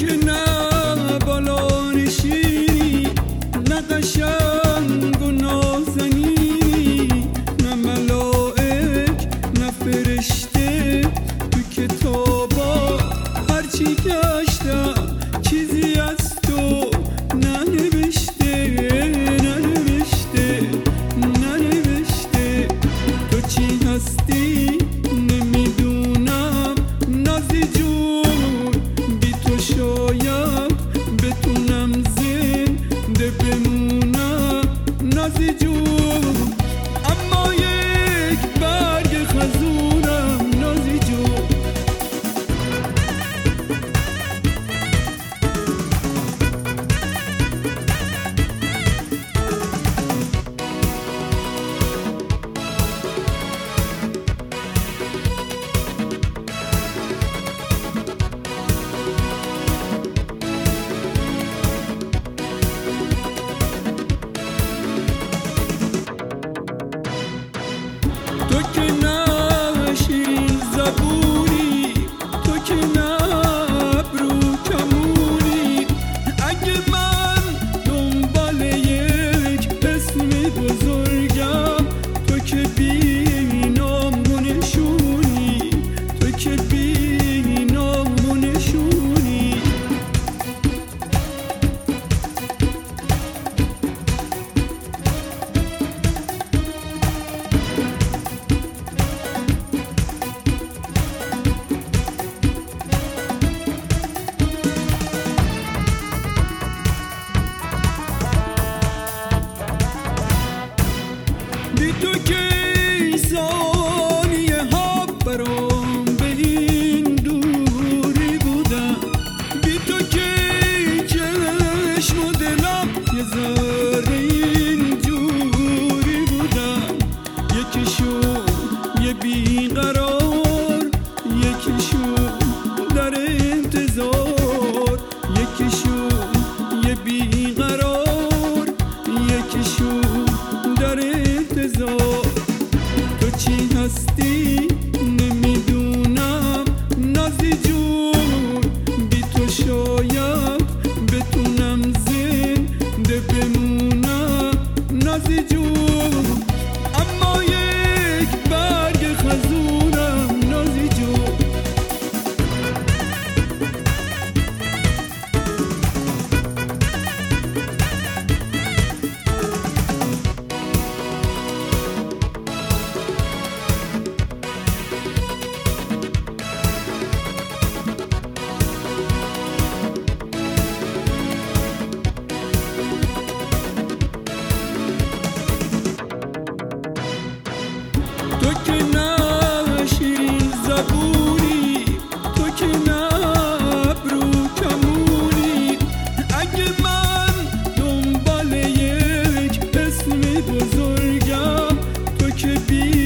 که نه بالا نشینی، نه قشنگ و نازنینی، نه ملائک نه فرشته. تو کتابا هرچی گشتم چیزی از تو ننوشته، ننوشته، ننوشته. تو چی هستی نمیدونم نازی جون، بی تو شاید بتونم زنده بمونم نازی جون، اما یک برگ خزونم نازی جون. تو که نه شیرین زبونی، تو که نه ابرو کمونی. اگه من دنبال یک اسم بزرگم، تو که بی نام و نشونی، تو که بی نام و نشونی. بی تو که ثانیه ها برام به این دوری بودم، بی تو که چشم و دلم یه ذره اینجوری بودم. یکیشون یه بیقرار، یکیشون در انتظار، یکیشون یه بیقرار، یکیشون در انتظار. تو چی هستی نمیدونم نازی جون، بی تو شاید بتونم زنده بمونم نازی جون، اما یک برگ خزونم نازی جون. تو که نه شیرین زبونی، تو که نه ابرو کمونی. اگه من دنبال یک اسم بزرگم، تو که بی